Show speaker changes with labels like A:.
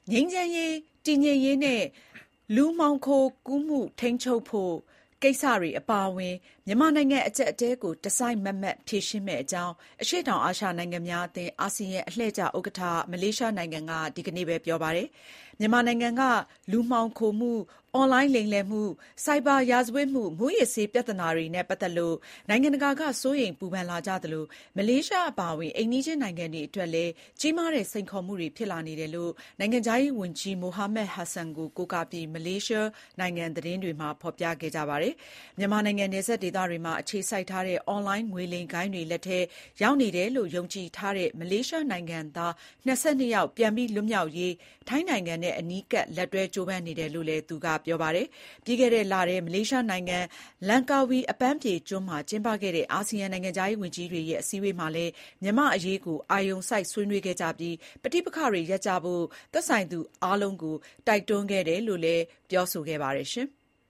A: ငြိမ်းချမ်းရေး၊ တည်ငြိမ်ရေးနဲ့ လူမှောင်ခိုကူးမှုထိန်းချုပ်ဖို့ကိစ္စတွေအပါအဝင် မြန်မာနိုင်ငံအကျပ်အတည်းကို တစိုက်မတ်မတ်ဖြေရှင်းမယ့်အကြောင်း အရှေ့တောင်အာရှနိုင်ငံများအသင်း အာဆီယံအလှည့်ကျဥက္ကဋ္ဌ မလေးရှားနိုင်ငံက ဒီကနေ့ပဲ ပြောပါတယ်။ မြန်မာနိုင်ငံက လူမှောင်ခိုမှု၊ အွန်လိုင်းလိမ်လည်မှု၊ ဆိုက်ဘာရာဇဝတ်မှု၊ မူးယစ်ဆေးပြဿနာတွေနဲ့ပတ်သက်လို့ နိုင်ငံတကာက စိုးရိမ်ပူပန်လာကြသလို မလေးရှားအပါအဝင် အိမ်နီးချင်းနိုင်ငံတွေအတွက်လည်း ကြီးမားတဲ့စိန်ခေါ်မှုတွေဖြစ်လာနေတယ်လို့ နိုင်ငံခြားရေးဝန်ကြီး Mohamad Hasan ကို ကိုးကားပြီး မလေးရှားနိုင်ငံသတင်းတွေမှာ ဖော်ပြခဲ့ကြပါတယ်။ မြန်မာနိုင်ငံနယ်စပ်ဒေသတွေမှာအခြေစိုက်ထားတဲ့ အွန်လိုင်းငွေလိမ်ဂိုဏ်းတွေလက်ထဲရောက်နေတယ်လို့ ယုံကြည်ထားတဲ့ မလေးရှားနိုင်ငံသား ၂၂ ယောက် ပြန်လွတ်မြောက်ရေး ထိုင်းနိုင်ငံနဲ့ အနီးကပ်လက်တွဲကြိုးပမ်းနေတယ်လို့လည်း သူကပြောပါတယ်။ ပြီးခဲ့တဲ့လထဲ မလေးရှားနိုင်ငံ လန်ကာဝီအပန်းဖြေကျွန်းမှာကျင်းပခဲ့တဲ့ အာဆီယံနိုင်ငံခြားရေးဝန်ကြီးတွေရဲ့ အစည်းအဝေးမှာလည်း မြန်မာ့အရေးကို အာရုံစိုက်ဆွေးနွေးခဲ့ကြပြီး ပဋိပက္ခတွေရပ်ကြဖို့ သက်ဆိုင်သူအားလုံးကို တိုက်တွန်းခဲ့တယ်လို့လည်း ပြောဆိုခဲ့ပါတယ်။